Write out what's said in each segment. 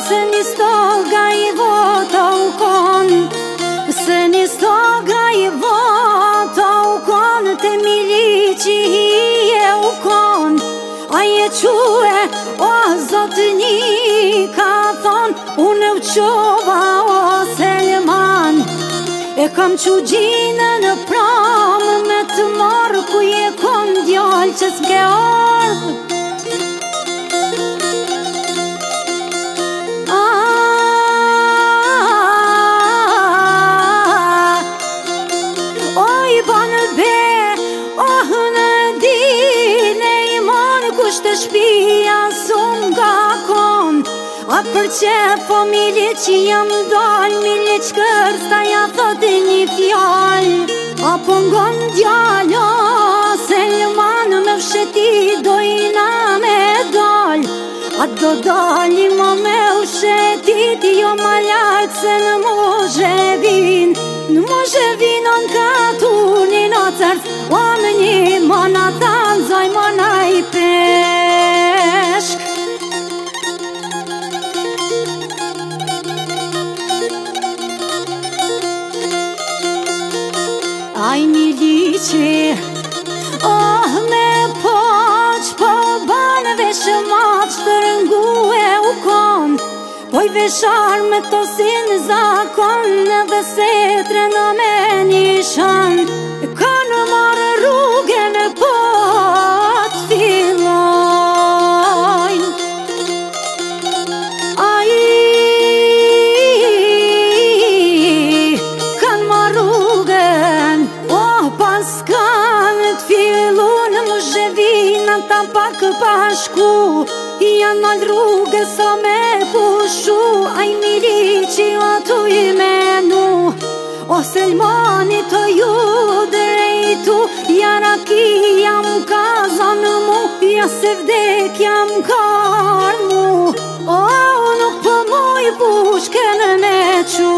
se një stoga i vota u kon, se një stoga i vota u kon, te milici hije u kon. Aje quhe, o zotëni ka thon, unë u qova o Selman. E kam që gjinë në pramë me të marë, ku je kon djallë që s'ke ardhë. Oj, banë be, oh në dine i manë, kusht të shpia sun ka kon. A për që familje që jam dal, milje që kërsta ja thote një fjall. Apo ngon djallë, o Selman me fsheti dojna me dal. A do dali ma me fshetit, jo ma lartë se në moshe vin. Në moshe vinon ka turnin o cërës, o më një mana tanë zoj mana i peshk. Aj milici, oh me poq, po banë veshë matë që të rëngue u kon. Po i veshar me to si në zakon, edhe se trena me një shan. Kanë marë rrugën po të fillojnë. Aj, kanë marë rrugën, pas kanë të fillun më zhevina ta pak pashku. Janë nalë rrugë sa me pushu, aj milici o tu i menu. O Selmani të ju drejtu, jara ki jam ka zanë mu, ja se vdek jam ka armu. O nuk po moj pushken me qu.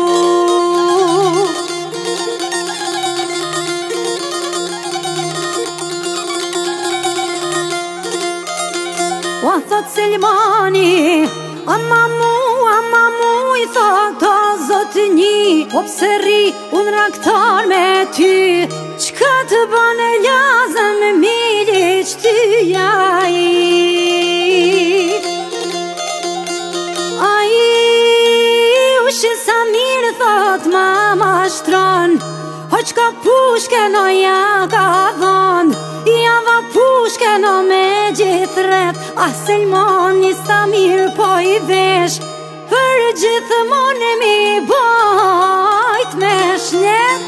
O thot Selmani, ama mu i thot o zotëni, po pse ri unë raktar me ty, qka të bane lazën me mili që ty jaj. Ai, ushe sa mirë thot ma mashtron, o qka pushke no ja ka dhon. Java pushke no me gjithë rreth, a Selmani sa mirë po i vesh, për gjithë monë mi bajt me shnet.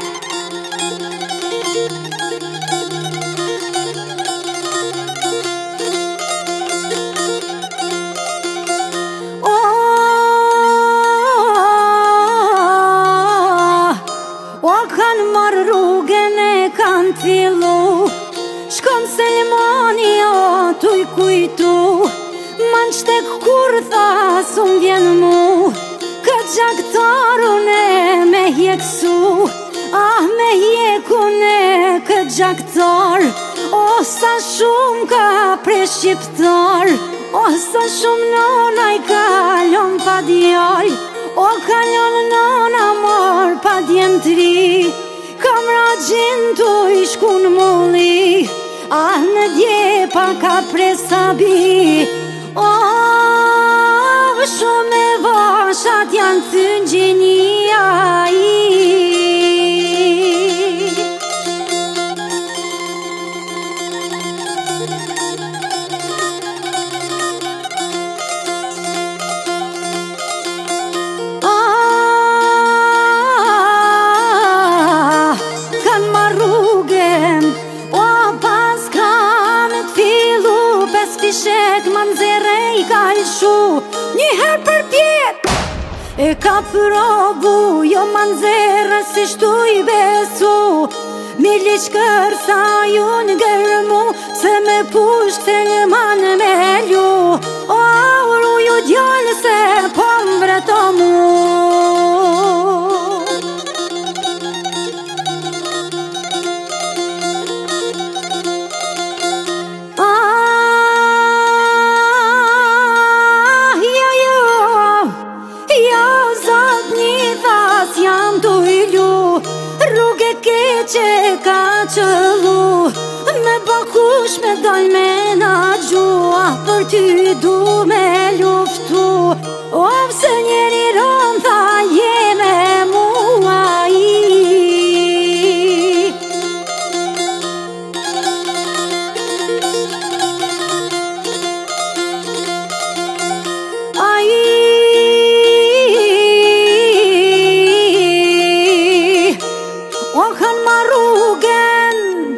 O kanë marë rrugën e kanë fillu, shkon Selmani o tu i kujtu. Man shtek kur tha sun vjen mu, këtë gjaktarun e me hjeksu. Ah me hjekun e këtë gjaktar, o sa shumë ka pre shqiptar. O sa shumë nona i kalon pa djall, o kalon nona mor pa djem tri. Kam rajin tu i shkun mulli, ah në djepa ka presabi. O, shumë e vashat janë thënë gjenia i. Kanë marrë rrugën, o pas kanë të fillu, pes fishek manzere i ka lëshu. Njëherë për pjet e ka provu, jo manzere si shtu i besu. Mili qkër sa ju në gërmu, se me pushk Selman me lju. O auru ju djallë se po mbreto mu. pa kush me dal me na gjua, për ty du me luftu. O pse njeri rëndha je me mua O kanë ma rrugën,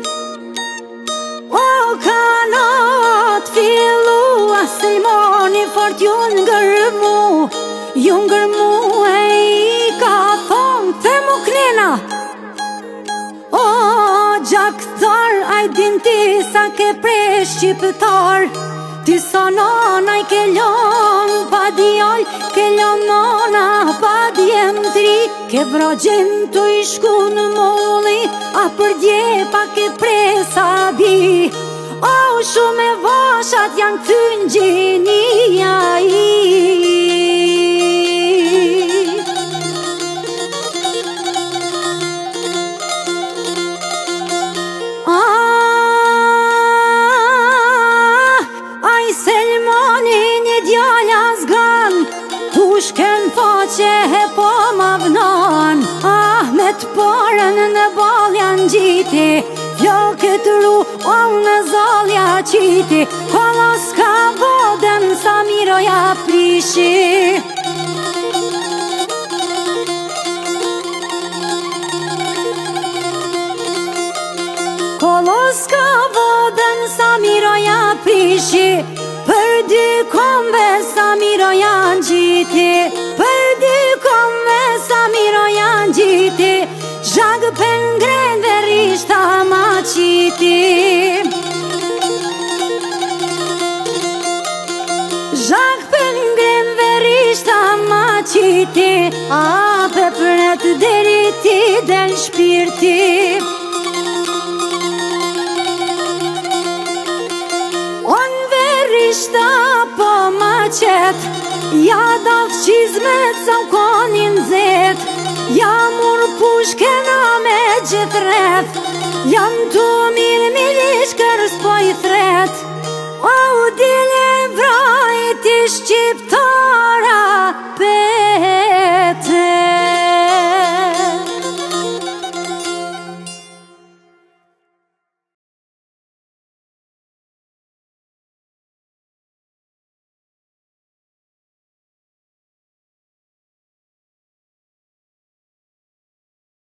o kanat fillu, Selmoni fort ju ngërmu, ju ngërmu e i ka thonë, the mu knena. O gjaktar, aj din ti sa ke presh qiptar, ti sa nana i ke lon pa djall, ke lon nona pa djemtri, ke vrogjen të i shku në molli, a për dje pa ke presa bi. O shumë e vashat janë këthyn gjinia Aj Selmoni një djalla zgan, tu shken faqe e po ma vnan. Me të parën në bal janë gjiti, flokët ru o në zalja qiti, kolos ka vodën sa miroja prishi. Kolos ka vodën sa miroja prishi, për dy kombe sa miroja gjiti, për dy kombe sa miroja gjiti, zhag për ngren dhe rishta ma qiti. Zhag për ngren dhe rishta ma qiti, a pe pret deri ti del shpirti. On verishta po ma qet, ja daf qizmet sa më konin zet, ja mur pushkena me gjithë rreth, jam të mirë